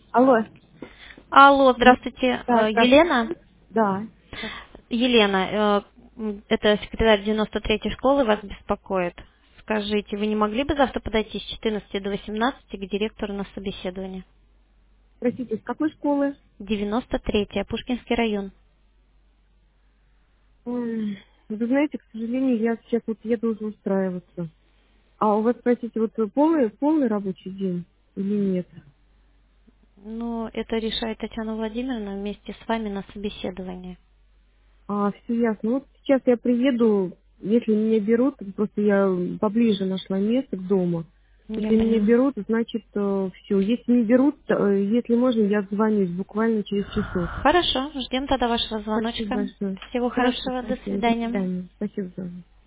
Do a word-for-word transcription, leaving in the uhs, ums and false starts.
Алло. Алло, М, здравствуйте, Да, э, здравствуйте. Елена. Да. Елена, э, м, это секретарь девяносто третьей школы вас беспокоит. Скажите, вы не могли бы завтра подойти с четырнадцати до восемнадцати к директору на собеседование? Простите, с какой школы? девяносто третья, Пушкинский район. М, Вы знаете, к сожалению, я сейчас вот еду уже устраиваться. А у вас, простите, вот полный, полный рабочий день или нет? Ну, это решает Татьяна Владимировна вместе с вами на собеседовании. А, все ясно. Вот сейчас я приеду, если меня берут, просто я поближе нашла место к дому. Я Если меня поняла. берут, значит, все. Если не берут, то, э, если можно, я звонюсь буквально через часов. Хорошо, ждем тогда вашего Спасибо звоночка. большое. Всего Хорошо, хорошего, до спасибо. До свидания. свидания. Спасибо за звонок.